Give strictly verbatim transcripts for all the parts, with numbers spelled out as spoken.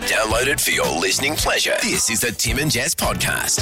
Download it for your listening pleasure. This is the Tim and Jess podcast.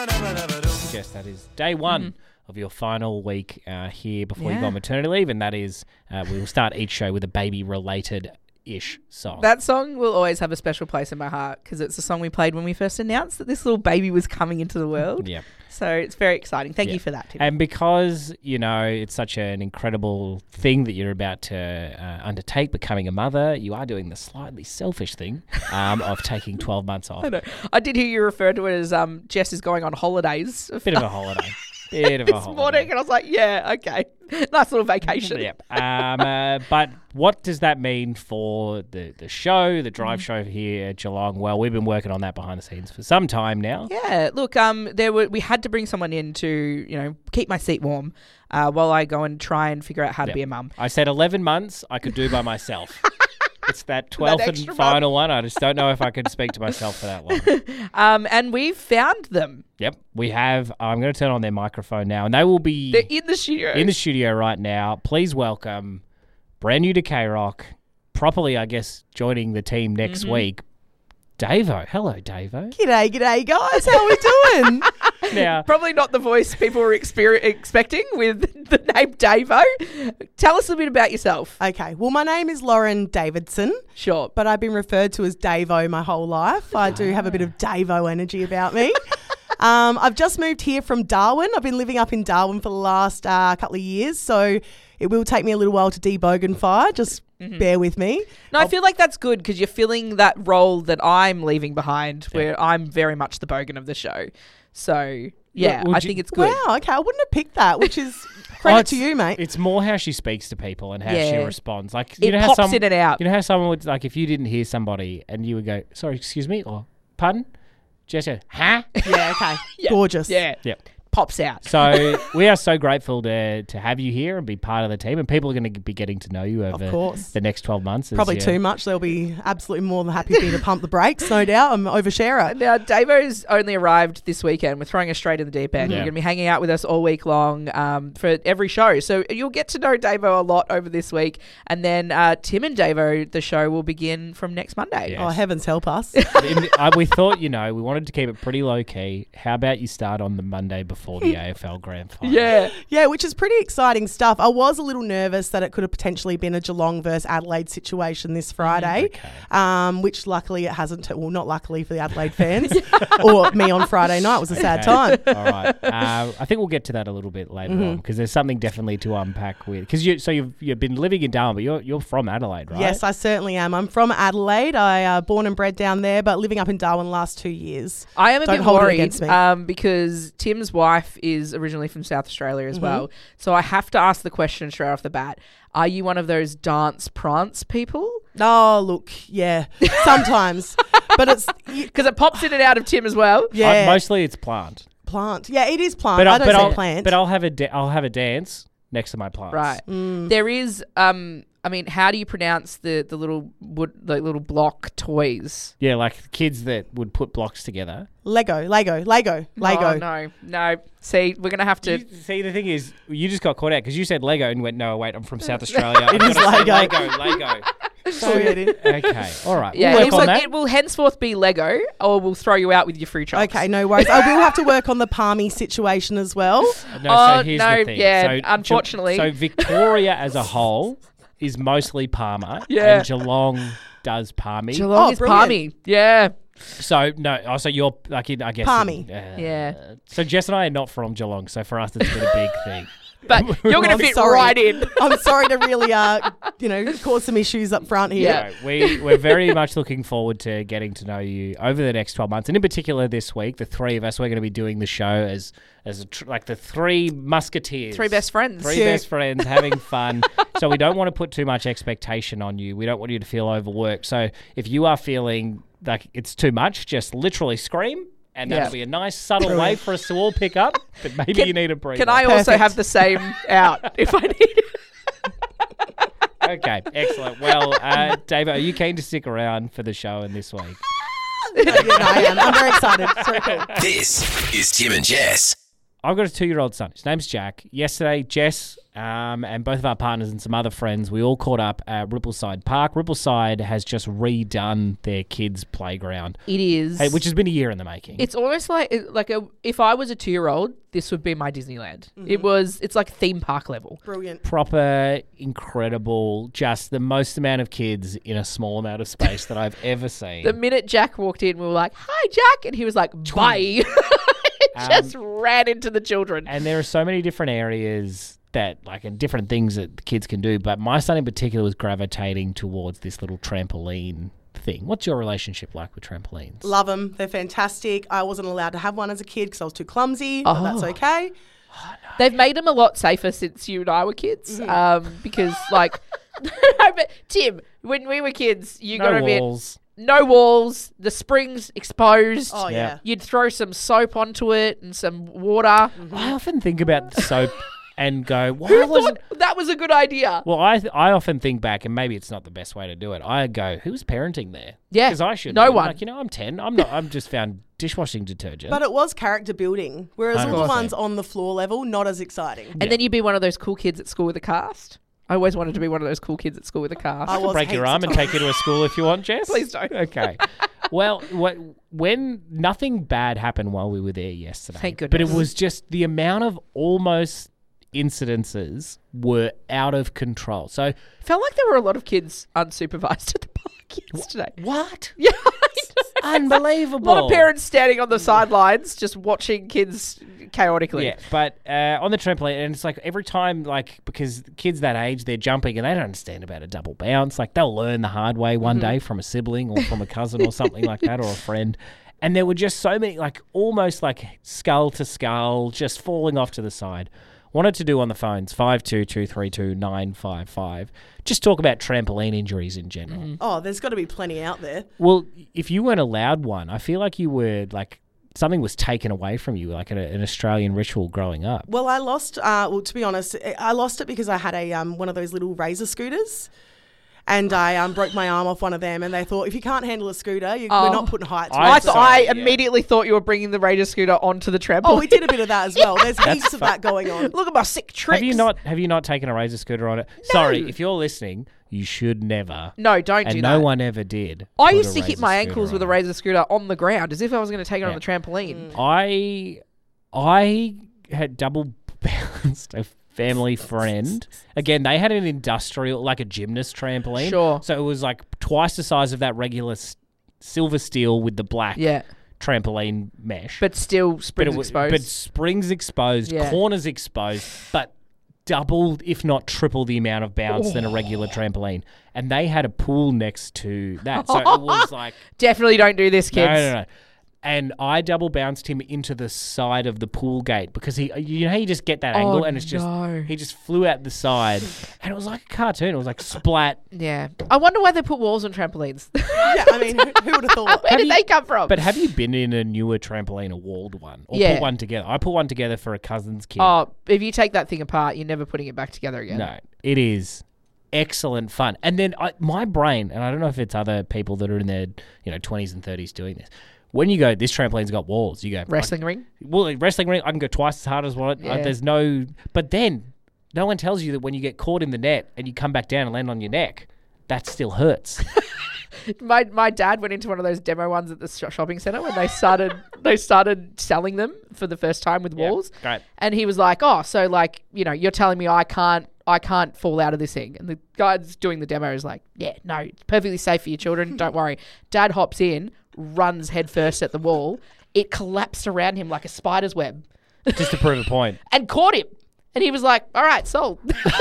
Jess, that is day one mm-hmm. of your final week uh, here before Yeah. you go on maternity leave, and that is uh, we will start each show with a baby-related-ish song. That song will always have a special place in my heart because it's a song we played when we first announced that this little baby was coming into the world. Yeah. So it's very exciting. Thank Yeah. you for that, Tim. And because, you know, it's such an incredible thing that you're about to uh, undertake, becoming a mother, you are doing the slightly selfish thing um, of taking twelve months off. I know. I did hear you refer to it as um, Jess is going on holidays. Bit of a holiday. Bit of a this holiday. morning, and I was like, yeah, okay. Nice little vacation. Yep. Um, uh, but what does that mean for the, the show, the drive Mm. show here at Geelong? Well, we've been working on that behind the scenes for some time now. Yeah, look, um, there were we had to bring someone in to, you know, keep my seat warm uh, while I go and try and figure out how to Yep. be a mum. I said eleven months I could do by myself. It's that twelfth and extra final one. I just don't know if I could speak to myself for that long. Um, and we've found them. Yep, we have. I'm going to turn on their microphone now, and they will be They're in the studio. in the studio right now. Please welcome, brand new to K-Rock, properly, I guess, joining the team next Mm-hmm. week, Davo. Hello, Davo. G'day, g'day, guys. How are we doing? Now, Probably not the voice people were exper- expecting with the name Davo. Tell us a bit about yourself. Okay, well, my name is Lauren Davidson, Sure. but I've been referred to as Davo my whole life. I do have a bit of Davo energy about me. um, I've just moved here from Darwin. I've been living up in Darwin for the last uh, couple of years, so it will take me a little while to deboganfire. Just Mm-hmm. bear with me. No, I feel like that's good because you're filling that role that I'm leaving behind where I'm very much the bogan of the show. So, yeah, Would I you- think it's good. Wow, okay, I wouldn't have picked that, which is Oh, credit it's- to you, mate. It's more how she speaks to people and how she Yeah. responds. Like you It know how pops some, in and out. You know how someone would, like, if you didn't hear somebody and you would go, "Sorry, excuse me," or "Pardon," just go, "Huh?" Yeah, okay. Yeah. Gorgeous. Yeah. Yep. Pops out. So we are so grateful to to have you here and be part of the team, and people are going to be getting to know you over course. the next twelve months. as Probably you- too much. They'll be absolutely more than happy for me to pump the brakes, no doubt. I'm an oversharer. Now, Davo's only arrived this weekend. We're throwing us straight in the deep end. Yeah. You're going to be hanging out with us all week long um, for every show. So you'll get to know Davo a lot over this week. And then uh, Tim and Davo, the show will begin from next Monday. Yeah. Oh, heavens help us. In- uh, we thought, you know, we wanted to keep it pretty low key. How about you start on the Monday before the A F L Grand Final? Yeah. Yeah, which is pretty exciting stuff. I was a little nervous that it could have potentially been a Geelong versus Adelaide situation this Friday, Okay. um, which luckily it hasn't. Well, not luckily for the Adelaide fans or me on Friday night. It was a sad time. All right. Uh, I think we'll get to that a little bit later Mm-hmm. on because there's something definitely to unpack with. Because you, so you've you've been living in Darwin, but you're you're from Adelaide, right? Yes, I certainly am. I'm from Adelaide. I uh, born and bred down there, but living up in Darwin the last two years. I am a Don't bit hold it worried against me. um, because Tim's wife is originally from South Australia as well. So I have to ask the question straight off the bat. Are you one of those dance prance people? Oh, look, yeah, sometimes, but it's y- Because it pops in and out of Tim as well. yeah, Uh, mostly it's plant. plant. Yeah, it is plant. But I I'll, don't but say I'll, plant. but I'll have a da- I'll have a dance next to my plants. Right. Mm. There is, um, I mean, how do you pronounce the, the little wood, the little block toys? Yeah, like kids that would put blocks together. Lego, Lego, Lego, Lego. Oh, no, no. See, we're going to have to. You- see, the thing is, you just got caught out because you said Lego and went, no, wait, I'm from South Australia. It I've is gotta say Lego. Lego, Lego. So it is. Okay, all right. Yeah, we'll it work on will, that. it will henceforth be Lego, or we'll throw you out with your free chops. Okay, no worries. I will have to work on the palmy situation as well. No, Oh, so here's no, the thing. yeah, so, Ge- unfortunately. So Victoria as a whole is mostly Palmer. Yeah. And Geelong does Palmy. Geelong Oh, is brilliant. palmy. Yeah. So, no, oh, so you're, like, in, I guess. Palmy. in, uh, Yeah. So Jess and I are not from Geelong, so for us it's been a big thing. But you're going to I'm fit sorry. right in. I'm sorry to really, uh, you know, cause some issues up front here. Yeah. So we, we're very much looking forward to getting to know you over the next twelve months. And in particular this week, the three of us, we're going to be doing the show as as a tr- like the three musketeers. Three best friends. Three Cute. best friends having fun. So we don't want to put too much expectation on you. We don't want you to feel overworked. So if you are feeling like it's too much, just literally scream. And Yeah. that'll be a nice subtle way for us to all pick up. But maybe Can- you need a breather. Can I also Perfect. have the same out if I need it? Okay, excellent. Well, uh, Dave, are you keen to stick around for the show and this week? Yeah, no, I am. I'm very excited. It's very cool. This is Tim and Jess. I've got a two-year-old son. His name's Jack. Yesterday, Jess um, and both of our partners and some other friends, we all caught up at Rippleside Park. Rippleside has just redone their kids' playground, It is. hey, which has been a year in the making. It's almost like like a, if I was a two-year-old, this would be my Disneyland. It was. It's like theme park level. Brilliant. Proper, incredible, just the most amount of kids in a small amount of space that I've ever seen. The minute Jack walked in, we were like, "Hi, Jack," and he was like, "Bye." Just ran into the children. And there are so many different areas that, like, and different things that the kids can do. But my son in particular was gravitating towards this little trampoline thing. What's your relationship like with trampolines? Love them. They're fantastic. I wasn't allowed to have one as a kid because I was too clumsy, but Oh. that's okay. They've made them a lot safer since you and I were kids. Um, because like, no, but Tim, when we were kids, you got No to admit, walls. no walls, the springs exposed. Oh, Yeah. yeah. You'd throw some soap onto it and some water. I often think about the soap and go, why Who wasn't... thought that was a good idea? Well, I th- I often think back, and maybe it's not the best way to do it. I go, who's parenting there? Yeah, Because I should. no I'm one. Like, you know, I'm ten. I'm not. I'm just found dishwashing detergent. But it was character building, whereas all the one hundred ones percent. on the floor level, not as exciting. And then you'd be one of those cool kids at school with a cast. I always wanted to be one of those cool kids at school with a cast. I was break your heaps arm of and take you to a school if you want, Jess. Please don't. Okay. Well, what, when nothing bad happened while we were there yesterday. Thank But it goodness. was just the amount of almost incidences were out of control. So Felt like there were a lot of kids unsupervised at the park yesterday. what? Yeah, I know. Unbelievable. A lot of parents standing on the sidelines just watching kids chaotically. Yeah, but uh, on the trampoline, and it's like every time, like, because kids that age, they're jumping and they don't understand about a double bounce. Like, they'll learn the hard way one day from a sibling or from a cousin or something like that, or a friend. And there were just so many, like, almost like skull to skull, just falling off to the side. Wanted to do on the phones, five two two three two nine five five. Just talk about trampoline injuries in general. Oh, there's got to be plenty out there. Well, if you weren't allowed one, I feel like you were, like, something was taken away from you, like a, an Australian ritual growing up. Well, I lost. Uh, well, to be honest, I lost it because I had a um, one of those little razor scooters, and I um, broke my arm off one of them. And they thought, if you can't handle a scooter, you, Oh. we're not putting heights. I I, with th- it. I Sorry, yeah. immediately thought you were bringing the Raider scooter onto the trampoline. Oh, we did a bit of that as well. There's heaps of that going on. Look at my sick tricks. Have you not have you not taken a razor scooter on it? Sorry, if you're listening, you should never. No, don't and do no that. one ever did. I put used a to hit razor my scooter ankles with a on it. Razor scooter on the ground as if I was going to take it on Yeah. the trampoline. I I had double bounced a family friend. Again, they had an industrial, like a gymnast trampoline. Sure. So it was like twice the size of that regular s- silver steel with the black Yeah, trampoline mesh. but still But springs it was- exposed. But springs exposed, Yeah. corners exposed, but double, if not triple, the amount of bounce than a regular trampoline. And they had a pool next to that. So it was like, Definitely don't do this, kids. no, no, no. And I double bounced him into the side of the pool gate because he, you know how you just get that angle Oh, and it's just, no. he just flew out the side. And it was like a cartoon. It was like splat. Yeah. I wonder why they put walls on trampolines. Yeah, I mean, who, who would have thought? Where Have did you- they come from? But have you been in a newer trampoline, a walled one? Or Yeah. put one together? I put one together for a cousin's kid. Oh, if you take that thing apart, you're never putting it back together again. No, it is excellent fun. And then I, my brain, and I don't know if it's other people that are in their you know twenties and thirties doing this. When you go, this trampoline's got walls. You go Wrestling ring? I, well, wrestling ring. I can go twice as hard as what. Yeah. Uh, there's no. But then, no one tells you that when you get caught in the net and you come back down and land on your neck, that still hurts. My my dad went into one of those demo ones at the sh- shopping center when they started they started selling them for the first time with Yeah, walls. great. And he was like, "Oh, so like, you know, you're telling me I can't I can't fall out of this thing." And the guy that's doing the demo is like, "Yeah, no, it's perfectly safe for your children. Don't worry." Dad hops in, runs headfirst at the wall. It collapsed around him like a spider's web Just to prove a point. and caught him. And he was like, "All right, sold."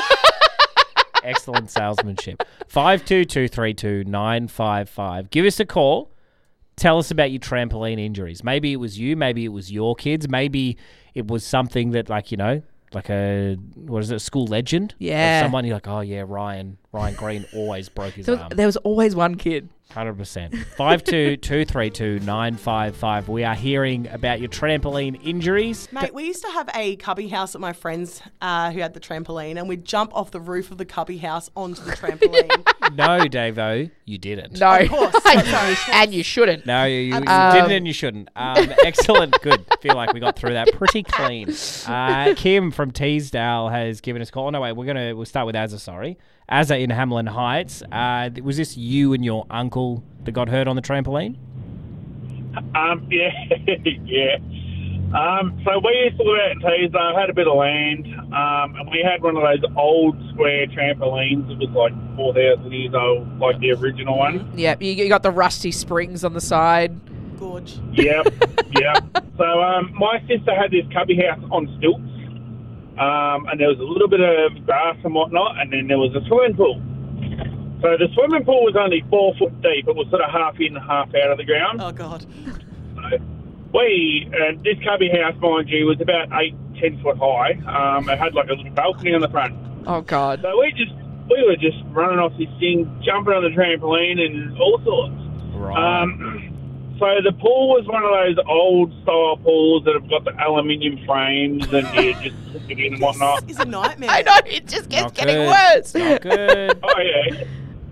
Excellent salesmanship. five two two three two nine five five. Give us a call. Tell us about your trampoline injuries. Maybe it was you. Maybe it was your kids. Maybe it was something that, like, you know, like a, what is it, a school legend? Of Yeah. someone you're like, oh, yeah, Ryan. Ryan Green always broke his There was, arm. there was always one kid one hundred percent. five two two three two nine five five. We are hearing about your trampoline injuries. Mate, we used to have a cubby house at my friend's uh, who had the trampoline, and we'd jump off the roof of the cubby house onto the trampoline. No, Davo, you didn't. No. Of course. and, you, and you shouldn't. No, you, you Um, didn't and you shouldn't. Um, excellent. Good. Feel like we got through that pretty clean. Uh, Kim from Teesdale has given us a call. Oh, no, wait. We're going to we'll start with Azza, sorry. Azza in Hamlin Heights. Uh, was this you and your uncle that got hurt on the trampoline? Um, yeah, yeah. Um, so we used to live out in Teesdale, had a bit of land, um, and we had one of those old square trampolines. It was like four thousand years old, like the original one. Yeah, you, you got the rusty springs on the side. Gorge. Yep, yep. So um, my sister had this cubby house on stilts, um, and there was a little bit of grass and whatnot, and then there was a swimming pool. So the swimming pool was only four foot deep. It was sort of half in, half out of the ground. Oh, God. So we, uh, this cubby house, mind you, was about eight, ten foot high. Um, it had like a little balcony on the front. Oh, God. So we just, we were just running off this thing, jumping on the trampoline and all sorts. Right. Um, so the pool was one of those old style pools that have got the aluminium frames and you just put it in and whatnot. It's a nightmare. I know, it just gets Not getting good. worse. Not good. Oh yeah.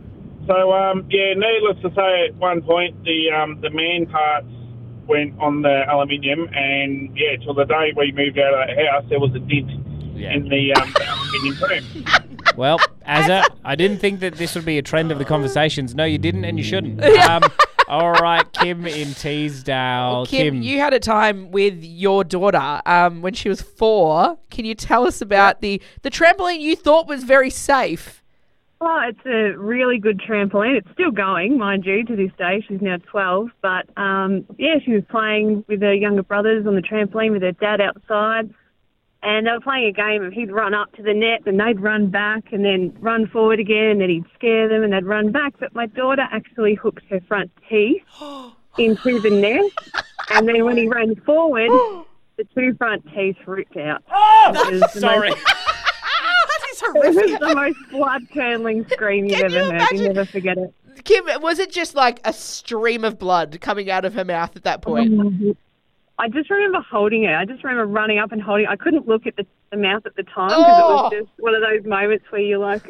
So um, yeah, needless to say, at one point the um, the man parts went on the aluminium, and yeah, till the day we moved out of that house, there was a dent Yeah. in the um, aluminium frame. Well, Azza, I didn't think that this would be a trend of the conversations. No, you didn't, and you shouldn't. Um, all right, Kim in Teesdale. Kim, you had a time with your daughter um, when she was four. Can you tell us about the, the trampoline you thought was very safe? Oh, it's a really good trampoline. It's still going, mind you, to this day. She's now twelve. But, um, yeah, she was playing with her younger brothers on the trampoline with her dad outside. And they were playing a game of he'd run up to the net and they'd run back and then run forward again, and then he'd scare them and they'd run back. But my daughter actually hooked her front teeth into the net. And then when he ran forward, the two front teeth ripped out. It was the Sorry. most- That is It was horrific. the most blood-curdling scream you've Can ever you heard. imagine? You never forget it. Kim, was it just like a stream of blood coming out of her mouth at that point? Mhm. I just remember holding her. I just remember running up and holding. I couldn't look at the, the mouth at the time because Oh. it was just one of those moments where you're like,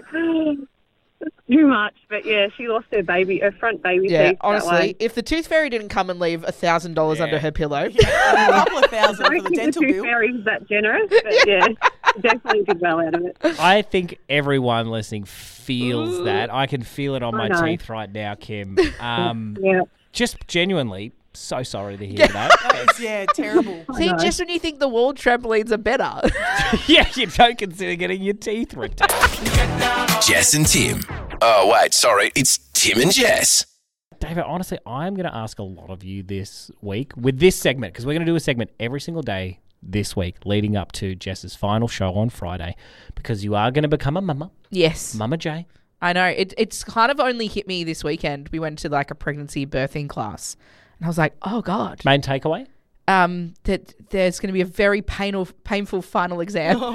it's too much. But yeah, she lost her baby, her front baby Yeah, teeth. that honestly, way. if the tooth fairy didn't come and leave a thousand dollars Yeah. under her pillow, A couple of thousand I for don't the think dental the tooth bill. fairy was that generous, but yeah, definitely did well out of it. I think everyone listening feels that. I can feel it on my I know. teeth right now, Kim. Um, Yeah. just genuinely, so sorry to hear that. That is, yeah, terrible. see, know. just when you think the wall trampolines are better. Yeah, you don't consider getting your teeth ripped out. Jess and Tim. Oh, wait, sorry. It's Tim and Jess. David, honestly, I'm going to ask a lot of you this week with this segment, because we're going to do a segment every single day this week leading up to Jess's final show on Friday, because you are going to become a mama, Yes. Mama J. I know. It, it's kind of only hit me this weekend. We went to like a pregnancy birthing class, and I was like, oh, God. Main takeaway? Um, that there's going to be a very painful, painful final exam.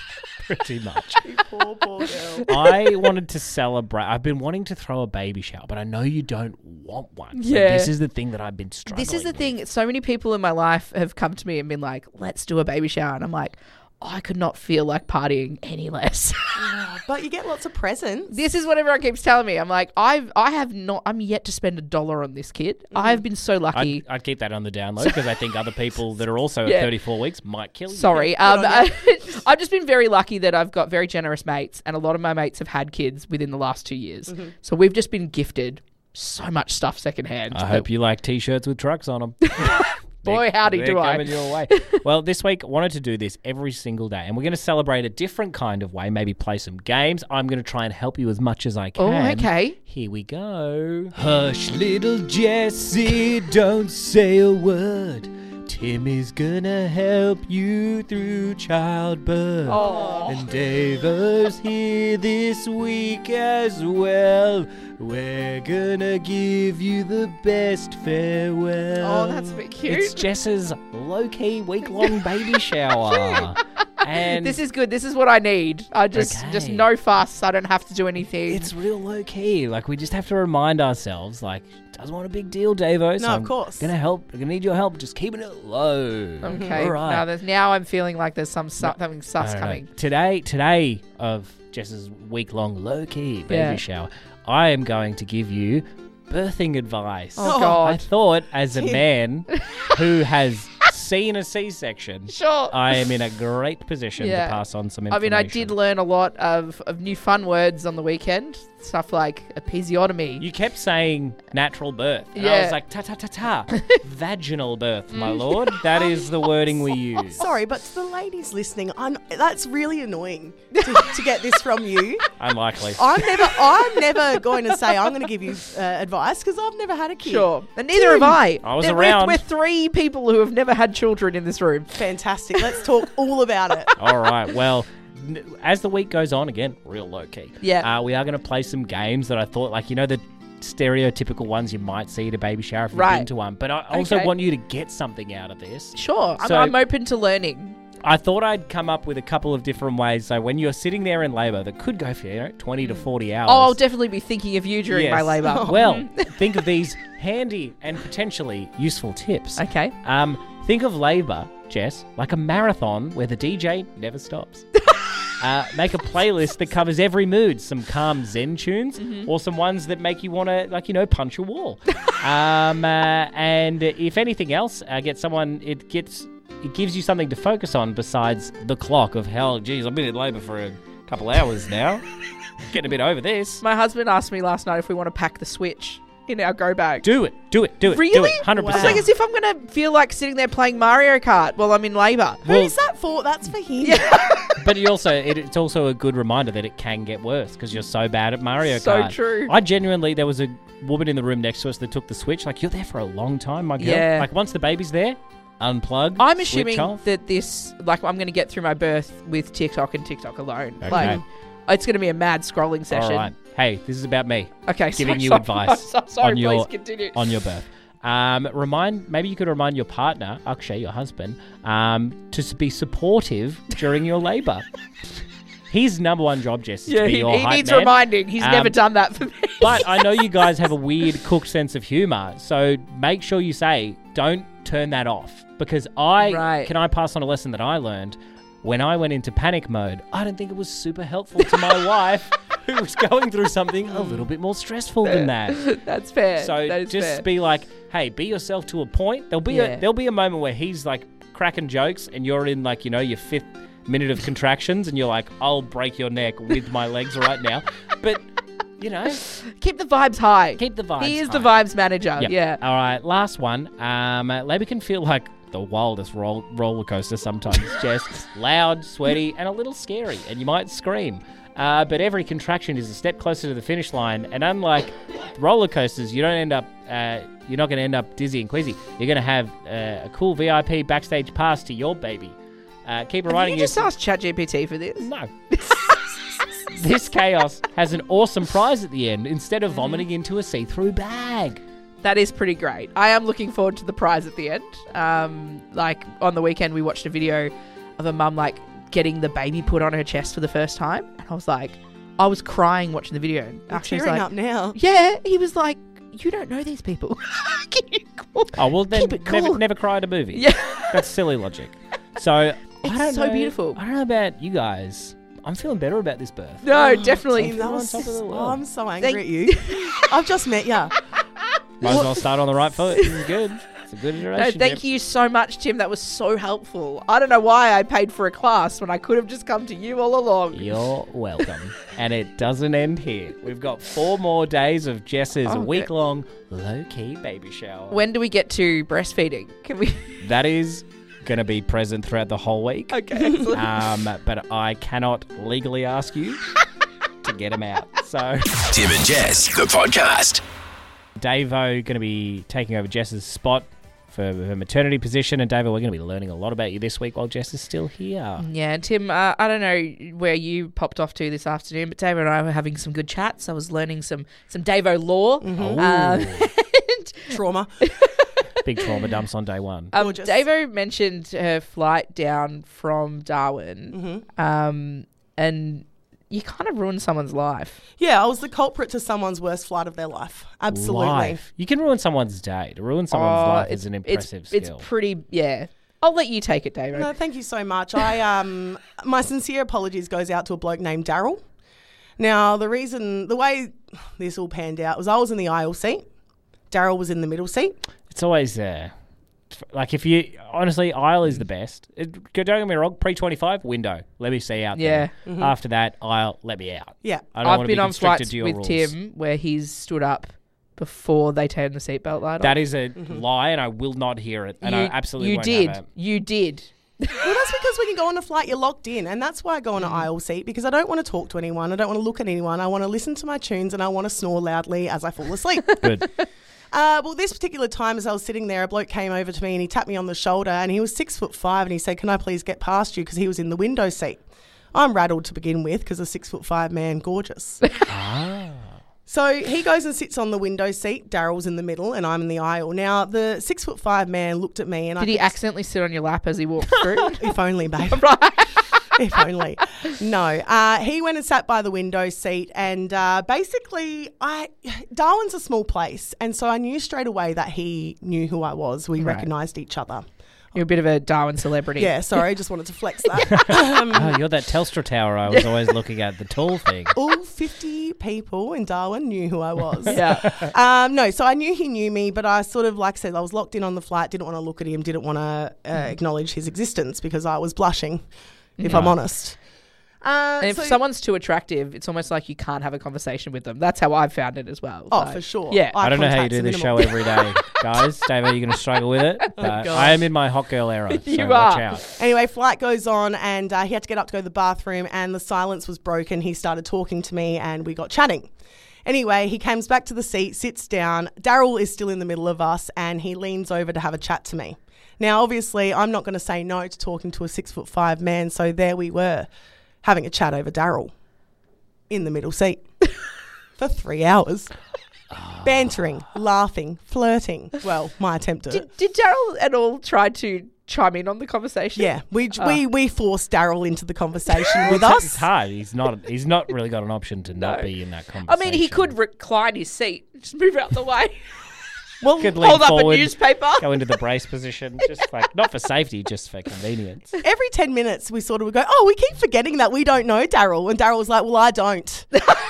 Pretty much. You poor, poor girl. I wanted to celebrate. I've been wanting to throw a baby shower, but I know you don't want one. So Yeah. this is the thing that I've been struggling This is the with. thing. So many people in my life have come to me and been like, let's do a baby shower. And I'm like, I could not feel like partying any less. But you get lots of presents. This is what everyone keeps telling me. I'm like, I've, I have not, I'm yet to spend a dollar on this kid. I've been so lucky. I'd, I'd keep that on the download because I think other people that are also Yeah. at thirty-four weeks might kill you. Sorry. Um, I've just been very lucky that I've got very generous mates, and a lot of my mates have had kids within the last two years. So we've just been gifted so much stuff secondhand. I hope you like T-shirts with trucks on them. Boy, howdy they're do I. coming your way. Well, this week I wanted to do this every single day, and we're going to celebrate a different kind of way. Maybe play some games. I'm going to try and help you as much as I can. Oh, okay. Here we go. Hush, little Jessie, don't say a word. Tim is gonna help you through childbirth. Oh. And Davo's here this week as well. We're gonna give you the best farewell. Oh, that's a bit cute. It's Jess's low-key week-long baby shower. And This is good. This is what I need. I just Okay. just no fuss. I don't have to do anything. it's real low key. Like, we just have to remind ourselves, like, doesn't want a big deal, Davo. So No, of I'm course. Gonna help. Gonna need your help. Just keeping it low. okay. All right. Now, there's, now I'm feeling like there's some su- something sus I don't know. coming. Today, today of Jess's week-long low-key baby Yeah. shower, I am going to give you birthing advice. Oh, Oh, God. I thought, as a man who has seen a C-section, Sure. I am in a great position Yeah. to pass on some I information. mean, I did learn a lot of, of new fun words on the weekend. Stuff like episiotomy. You kept saying natural birth. And I Yeah. was like, ta-ta-ta-ta. Vaginal birth, my lord. That is the wording we use. Sorry, but to the ladies listening, I'm, that's really annoying to, to get this from you. Unlikely. I'm never, I'm never going to say I'm going to give you uh, advice because I've never had a kid. Sure. And neither have I. I was We're- around. We're three people who have never had children in this room. Fantastic. Let's talk all about it. All right. Well, n- as the week goes on, again, real low key. Yeah. Uh, we are going to play some games that I thought, like, you know, the stereotypical ones you might see at a baby shower if you've Right. been to one. But I also Okay. want you to get something out of this. Sure. I'm, So- I'm open to learning. I thought I'd come up with a couple of different ways. So when you're sitting there in labour, that could go for, you know, twenty to forty hours. Oh, I'll definitely be thinking of you during my Yes. labour. Well, think of these handy and potentially useful tips. Okay. Um, think of labour, Jess, like a marathon where the D J never stops. uh, make a playlist that covers every mood, some calm Zen tunes, or some ones that make you want to, like, you know, punch a wall. um, uh, and if anything else, uh, get someone, it gets, it gives you something to focus on besides the clock of hell, geez, I've been in labour for a couple hours now. Getting a bit over this. My husband asked me last night if we want to pack the Switch in our go bag. Do it, do it, do it, do Really? it, one hundred It's percent. like as if I'm going to feel like sitting there playing Mario Kart while I'm in labour. Well, Who's that for? That's for him. But it also, it, it's also a good reminder that it can get worse because you're so bad at Mario So Kart. true. I genuinely, there was a woman in the room next to us that took the Switch. Like, you're there for a long time, my girl. Yeah. Like, once the baby's there, unplug. I'm switch assuming off. that this, like, I'm going to get through my birth with TikTok and TikTok alone. Okay. Like, it's going to be a mad scrolling session. All right. Hey, this is about me Okay, giving sorry, you sorry, advice sorry, sorry, on please your continue. on your birth. Um, remind maybe you could remind your partner, Akshay, your husband, um, to s- be supportive during your labour. His number one job, Jess, is Yeah, to be he, your he hype needs man. reminding. He's Um, never done that for me. But I know you guys have a weird cooked sense of humour, so make sure you say, don't turn that off. Because I, Right. can I pass on a lesson that I learned? When I went into panic mode, I don't think it was super helpful to my wife, who was going through something a little bit more stressful than that. That's fair. So that is just fair. be like, hey, be yourself to a point. There'll be Yeah. a there'll be a moment where he's like cracking jokes and you're in, like, you know, your fifth minute of contractions and you're like, I'll break your neck with my legs right now. But, you know, Keep the vibes high. keep the vibes He is the high. vibes manager. Yep. Yeah. All right, last one. Um, uh, labour can feel like the wildest roll- roller coaster sometimes. Just loud, sweaty, and a little scary, and you might scream. Uh, but every contraction is a step closer to the finish line, and unlike roller coasters, you don't end up. Uh, you're not going to end up dizzy and queasy. You're going to have uh, a cool V I P backstage pass to your baby. Uh, keep Have reminding you just asked ChatGPT for this? No. This chaos has an awesome prize at the end instead of vomiting into a see-through bag. That is pretty great. I am looking forward to the prize at the end. Um, like on the weekend, we watched a video of a mum like getting the baby put on her chest for the first time, and I was like, I was crying watching the video. I'm Actually, tearing like, up now. yeah, he was like, you don't know these people. Can you call? Oh, well, then Keep it never, cool. never cry at a movie. Yeah. That's silly logic. So, I It's don't so know- beautiful. I don't know about you guys. I'm feeling better about this birth. No, Oh, definitely. team, that on was top of the so- world. I'm so angry Thank- at you. I've just met you. Might as well start on the right foot. This is good. It's a good No, iteration. thank you so much, Tim. That was so helpful. I don't know why I paid for a class when I could have just come to you all along. You're welcome. And it doesn't end here. We've got four more days of Jess's Oh, week-long low-key baby shower. When do we get to breastfeeding? Can we? That is going to be present throughout the whole week. Okay. Um, but I cannot legally ask you to get him out. So, Tim and Jess, the podcast. Davo going to be taking over Jess's spot for her maternity position. And Davo, we're going to be learning a lot about you this week while Jess is still here. Yeah, Tim, uh, I don't know where you popped off to this afternoon, but Davo and I were having some good chats. I was learning some some Davo lore. Oh. Um, Trauma. Big trauma dumps on day one. Um, Gorgeous. Davo mentioned her flight down from Darwin, Mm-hmm. um, and you kind of ruined someone's life. Yeah, I was the culprit to someone's worst flight of their life. Absolutely. Life. You can ruin someone's day. To ruin someone's Oh, life it's- is an it's- impressive it's, skill. pretty, yeah. I'll let you take it, Davo. No, thank you so much. I um, my sincere apologies goes out to a bloke named Daryl. Now, the reason, the way this all panned out was I was in the aisle seat. Daryl was in the middle seat. It's always there. Like if you honestly, aisle is the best. It, don't get me wrong. Pre twenty-five window. Let me see out Yeah. there. After that, aisle. Let me out. Yeah. I don't I've want to been be on constricted flights to your with rules. Tim where he's stood up before they turn the seatbelt light on. That is a lie, and I will not hear it. And you, I absolutely you won't did. have it. You did. Well, that's because when you go on a flight, you're locked in. And that's why I go on an aisle seat, because I don't want to talk to anyone. I don't want to look at anyone. I want to listen to my tunes and I want to snore loudly as I fall asleep. Good. Uh, well, this particular time as I was sitting there, a bloke came over to me and he tapped me on the shoulder and he was six foot five and he said, "Can I please get past you?" Because he was in the window seat. I'm rattled to begin with because a six foot five man, gorgeous. ah. So he goes and sits on the window seat. Daryl's in the middle and I'm in the aisle. Now, the six foot five man looked at me and I Did he could- accidentally sit on your lap as he walked through? If only, babe. If only. No. Uh, he went and sat by the window seat and uh, basically I Darwin's a small place and so I knew straight away that he knew who I was. We Right. recognised each other. You're a bit of a Darwin celebrity. Yeah, sorry, just wanted to flex that. um, Oh, you're that Telstra tower I was always looking at, the tall thing. all fifty people in Darwin knew who I was. Yeah. Um, no, so I knew he knew me, but I sort of, like I said, I was locked in on the flight, didn't want to look at him, didn't want to uh, acknowledge his existence because I was blushing, if I'm honest. Uh, And if so- someone's too attractive, it's almost like you can't have a conversation with them. That's how I've found it as well. Oh, So, for sure. Yeah. Eye I don't know how you contact's do this minimal. show every day, guys. Dave, are you going to struggle with it? But God. I am in my hot girl era, so You watch are. out. Anyway, flight goes on and uh, he had to get up to go to the bathroom and the silence was broken. He started talking to me and we got chatting. Anyway, he comes back to the seat, sits down. Daryl is still in the middle of us and he leans over to have a chat to me. Now, obviously, I'm not going to say no to talking to a six foot five man, so there we were, having a chat over Daryl in the middle seat for three hours. Bantering, laughing, flirting. Well, my attempt at it. Did, did Daryl at all try to chime in on the conversation? Yeah, we Oh. we we forced Daryl into the conversation with It's us. hard. He's not. He's not really got an option to not No. be in that I conversation. mean, he could recline his seat, just move out the way, Well, Could lean hold up forward, a newspaper. go into the brace position, just like not for safety, just for convenience. every ten minutes we sort of would go, "Oh, we keep forgetting that we don't know Daryl," and Daryl was like, "Well, I don't."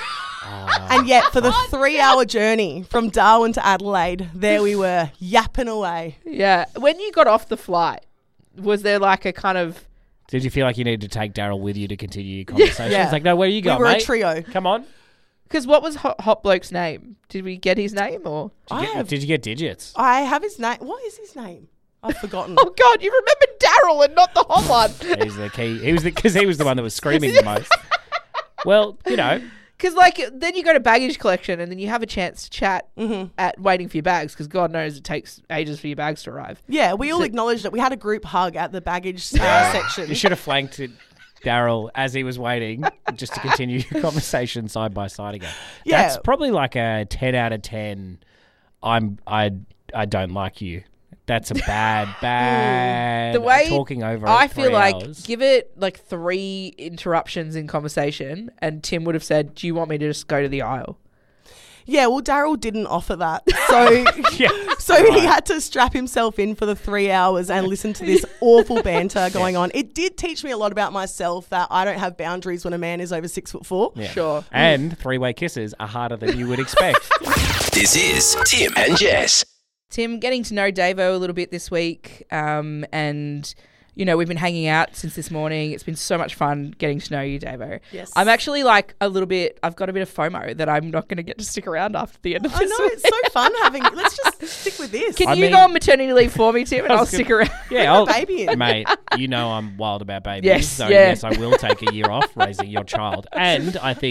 And yet, for the three-hour journey from Darwin to Adelaide, there we were yapping away. Yeah. When you got off the flight, was there like a kind of Did you feel like you needed to take Daryl with you to continue your conversation? Yeah. It's like, no, where you We go, were mate? a trio. Come on. because what was Hot, Hot Bloke's name? Did we get his name or? Did you, I get, have- did you get digits? I have his name. What is his name? I've forgotten. Oh God, you remember Daryl and not the hot one. He's the key. He was because he was the one that was screaming the most. Well, you know, Because like then you go to baggage collection and then you have a chance to chat Mm-hmm. at waiting for your bags because God knows it takes ages for your bags to arrive. Yeah, we all acknowledged it. We had a group hug at the baggage uh, section. you should have flanked it, Daryl as he was waiting, just to continue your conversation side by side again. Yeah. That's probably like a ten out of ten. I'm I I don't like you. That's a bad bad. The way talking over. I at feel three like hours. give it like three interruptions in conversation and Tim would have said, "Do you want me to just go to the aisle?" Yeah, well, Daryl didn't offer that. So, Yeah, so he had to strap himself in for the three hours and listen to this awful banter going on. It did teach me a lot about myself that I don't have boundaries when a man is over six foot four. Yeah. Sure. And three-way kisses are harder than you would expect. This is Tim and Jess. Tim, getting to know Davo a little bit this week, um, and you know we've been hanging out since this morning. It's been so much fun getting to know you, Davo. Yes. I'm actually like a little bit. I've got a bit of FOMO that I'm not going to get to stick around after the end of I this. know, it's so fun having. Let's just stick with this. Can I you mean- go on maternity leave for me, Tim, and I I'll was stick gonna- around? Yeah, I'll, baby in. mate. You know I'm wild about babies. Yes, so yeah. yes, I will take a year off raising your child, and I think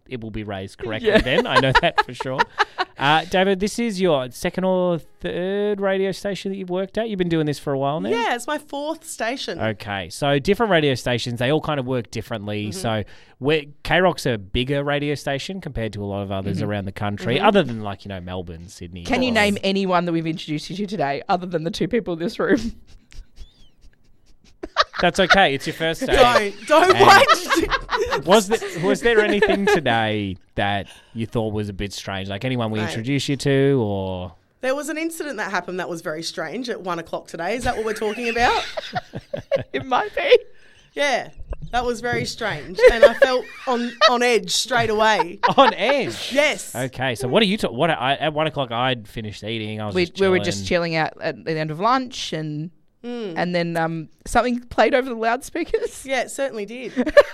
it will be raised correctly then. I know that for sure. Uh, David, this is your second or third radio station that you've worked at. You've been doing this for a while now? Yeah, it's my fourth station. Okay, so different radio stations, they all kind of work differently. Mm-hmm. So we're, K-Rock's a bigger radio station compared to a lot of others Mm-hmm. around the country, Mm-hmm. other than like, you know, Melbourne, Sydney. Can you or- name anyone that we've introduced you to today other than the two people in this room? That's okay, it's your first day. Don't, don't And- wait. Was there, was there anything today that you thought was a bit strange? Like anyone we Mate. introduced you to or... There was an incident that happened that was very strange at one o'clock today. Is that what we're talking about? It might be. Yeah, that was very strange. And I felt on, on edge straight away. On edge? Yes. Okay, so what are you talking... What I, at one o'clock, I'd finished eating. I was We, just we were chilling. just chilling out at the end of lunch and Mm. and then um, something played over the loudspeakers. Yeah, it certainly did.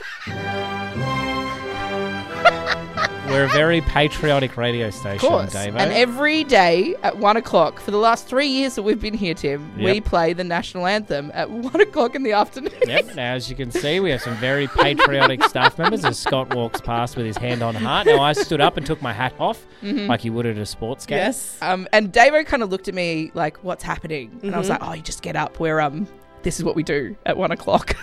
We're a very patriotic radio station, Of course. Davo. And every day at one o'clock for the last three years that we've been here, Tim, we Yep. play the national anthem at one o'clock in the afternoon. Yep, now as you can see, we have some very patriotic staff members as Scott walks past with his hand on heart. Now, I stood up and took my hat off like you would at a sports game. Yes. Um, and Davo kind of looked at me like, "What's happening?" And I was Mm-hmm. like, "Oh, you just get up. We're um, this is what we do at one o'clock."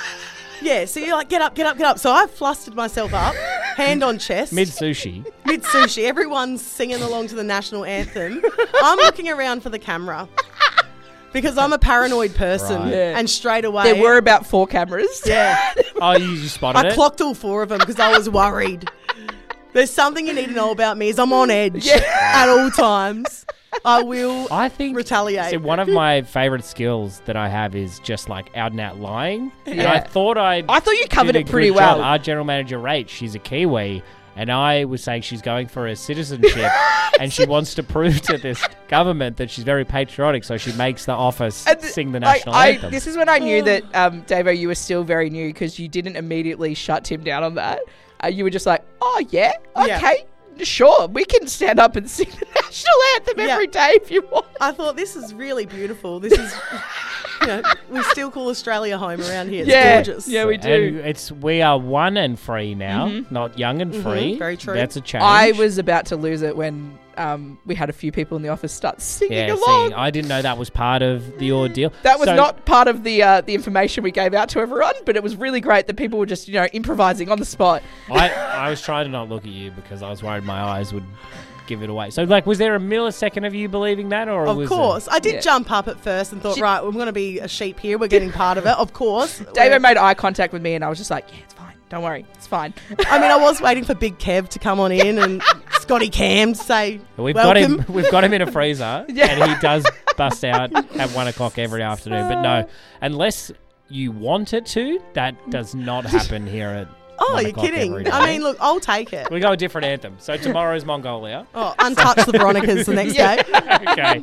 Yeah, so you're like, get up, get up, get up. So I flustered myself up, hand on chest. Mid sushi. Mid sushi. Everyone's singing along to the national anthem. I'm looking around for the camera because I'm a paranoid person. Right. Yeah. And straight away. There were about four cameras. Yeah. Oh, you, you spotted I it? clocked all four of them because I was worried. There's something you need to know about me is I'm on edge at all times. I will I think retaliate. See, one of my favourite skills that I have is just like out and out lying. And Yeah. I thought I I thought you covered did a it pretty good job. well. Our general manager, Rach, she's a Kiwi, and I was saying she's going for her citizenship, and she wants to prove to this government that she's very patriotic, so she makes the office And th- sing the like, national I, anthem. This is when I knew that, um, Davo, you were still very new because you didn't immediately shut Tim down on that. Uh, you were just like, "Oh yeah, Yeah. okay, sure, we can stand up and sing the national anthem Yeah. every day if you want." I thought this is really beautiful. This is, you know, we still call Australia home around here. It's Yeah. gorgeous. Yeah, we And do. it's we are one and free now, not young and free. very true. That's a change. I was about to lose it when um, we had a few people in the office start singing yeah, along. see, I didn't know that was part of the ordeal. That was So- not part of the uh, the information we gave out to everyone, but it was really great that people were just, you know, improvising on the spot. I, I was trying to not look at you because I was worried my eyes would give it away. So, like, was there a millisecond of you believing that, or Of was course. I did Yeah. jump up at first and thought, She- right, we're going to be a sheep here. We're getting part of it. Of course. David made eye contact with me, and I was just like, "Yeah, it's fine. Don't worry, it's fine." I mean, I was waiting for Big Kev to come on in and Scotty Cam to say, We've welcome. got him. We've got him in a freezer, Yeah. and he does bust out at one o'clock every afternoon. But no, unless you want it to, that does not happen here at. Oh, one you're o'clock every kidding. day. I mean, look, I'll take it. we go a different anthem. So tomorrow's Mongolia. Oh, untouch the Veronicas the next Yeah. day. Okay.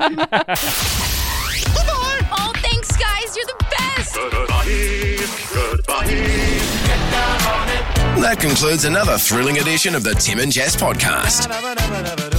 Oh, thanks, guys. You're the best. That concludes another thrilling edition of the Tim and Jess podcast.